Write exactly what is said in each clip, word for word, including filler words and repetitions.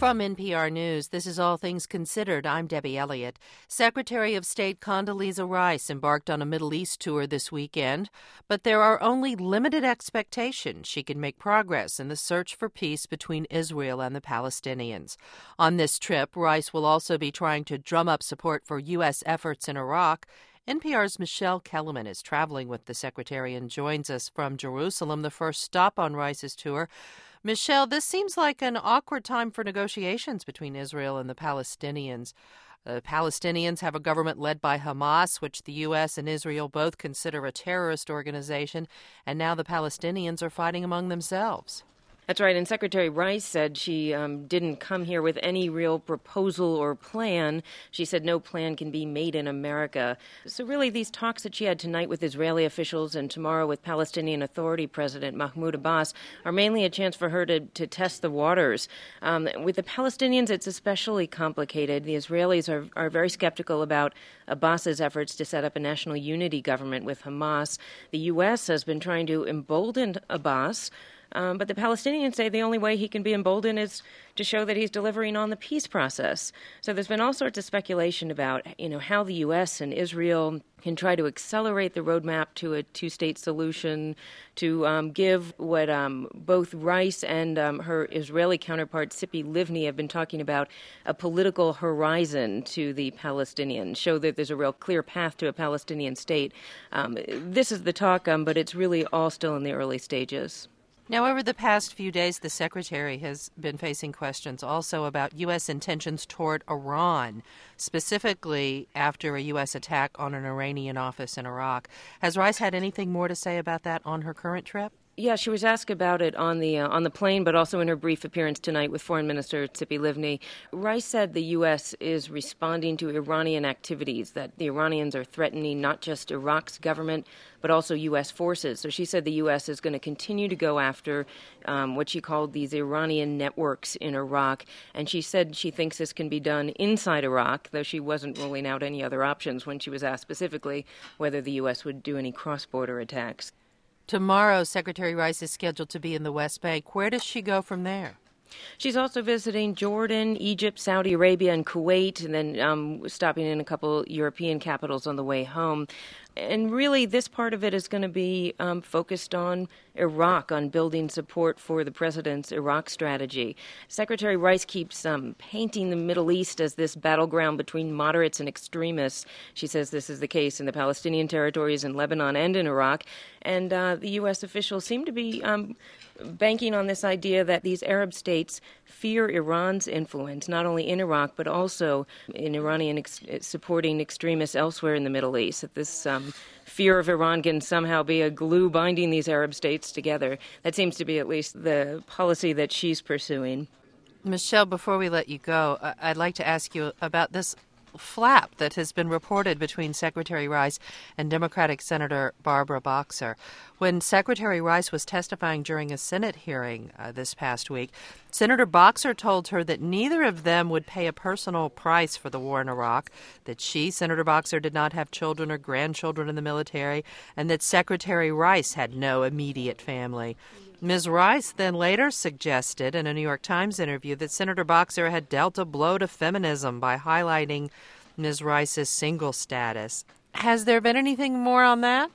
From N P R News, this is All Things Considered. I'm Debbie Elliott. Secretary of State Condoleezza Rice embarked on a Middle East tour this weekend, but there are only limited expectations she can make progress in the search for peace between Israel and the Palestinians. On this trip, Rice will also be trying to drum up support for U S efforts in Iraq. N P R's Michelle Kellerman is traveling with the Secretary and joins us from Jerusalem, the first stop on Rice's tour. Michelle, this seems like an awkward time for negotiations between Israel and the Palestinians. The Palestinians have a government led by Hamas, which the U S and Israel both consider a terrorist organization, and now the Palestinians are fighting among themselves. That's right, and Secretary Rice said she um, didn't come here with any real proposal or plan. She said no plan can be made in America. So really, these talks that she had tonight with Israeli officials and tomorrow with Palestinian Authority President Mahmoud Abbas are mainly a chance for her to, to test the waters. Um, with the Palestinians, it's especially complicated. The Israelis are, are very skeptical about Abbas's efforts to set up a national unity government with Hamas. The U S has been trying to embolden Abbas, Um, but the Palestinians say the only way he can be emboldened is to show that he's delivering on the peace process. So there's been all sorts of speculation about, you know, how the U S and Israel can try to accelerate the roadmap to a two-state solution, to um, give what um, both Rice and um, her Israeli counterpart, Tzipi Livni, have been talking about, a political horizon to the Palestinians, show that there's a real clear path to a Palestinian state. Um, this is the talk, um, but it's really all still in the early stages. Now, over the past few days, the Secretary has been facing questions also about U S intentions toward Iran, specifically after a U S attack on an Iranian office in Iraq. Has Rice had anything more to say about that on her current trip? Yeah, she was asked about it on the uh, on the plane, but also in her brief appearance tonight with Foreign Minister Tzipi Livni. Rice said the U S is responding to Iranian activities, that the Iranians are threatening not just Iraq's government, but also U S forces. So she said the U S is going to continue to go after um, what she called these Iranian networks in Iraq. And she said she thinks this can be done inside Iraq, though she wasn't ruling out any other options when she was asked specifically whether the U S would do any cross-border attacks. Tomorrow, Secretary Rice is scheduled to be in the West Bank. Where does she go from there? She's also visiting Jordan, Egypt, Saudi Arabia, and Kuwait, and then um, stopping in a couple European capitals on the way home. And really, this part of it is going to be um, focused on Iraq, on building support for the president's Iraq strategy. Secretary Rice keeps um, painting the Middle East as this battleground between moderates and extremists. She says this is the case in the Palestinian territories in Lebanon and in Iraq. And uh, the U S officials seem to be um, banking on this idea that these Arab states fear Iran's influence, not only in Iraq, but also in Iranian ex- supporting extremists elsewhere in the Middle East. That this um, fear of Iran can somehow be a glue binding these Arab states together. That seems to be at least the policy that she's pursuing. Michelle, before we let you go, I'd like to ask you about this flap that has been reported between Secretary Rice and Democratic Senator Barbara Boxer. When Secretary Rice was testifying during a Senate hearing uh, this past week, Senator Boxer told her that neither of them would pay a personal price for the war in Iraq, that she, Senator Boxer, did not have children or grandchildren in the military, and that Secretary Rice had no immediate family. Miz Rice then later suggested in a New York Times interview that Senator Boxer had dealt a blow to feminism by highlighting Miz Rice's single status. Has there been anything more on that?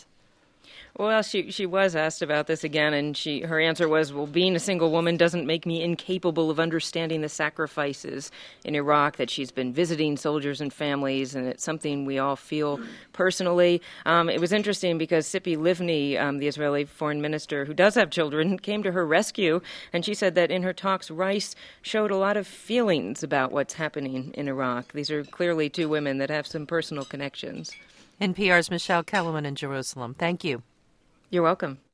Well, she she was asked about this again, and she her answer was, well, being a single woman doesn't make me incapable of understanding the sacrifices in Iraq, that she's been visiting soldiers and families, and it's something we all feel personally. Um, it was interesting because Tzipi Livni, um, the Israeli foreign minister who does have children, came to her rescue, and she said that in her talks, Rice showed a lot of feelings about what's happening in Iraq. These are clearly two women that have some personal connections. N P R's Michelle Kellerman in Jerusalem. Thank you. You're welcome.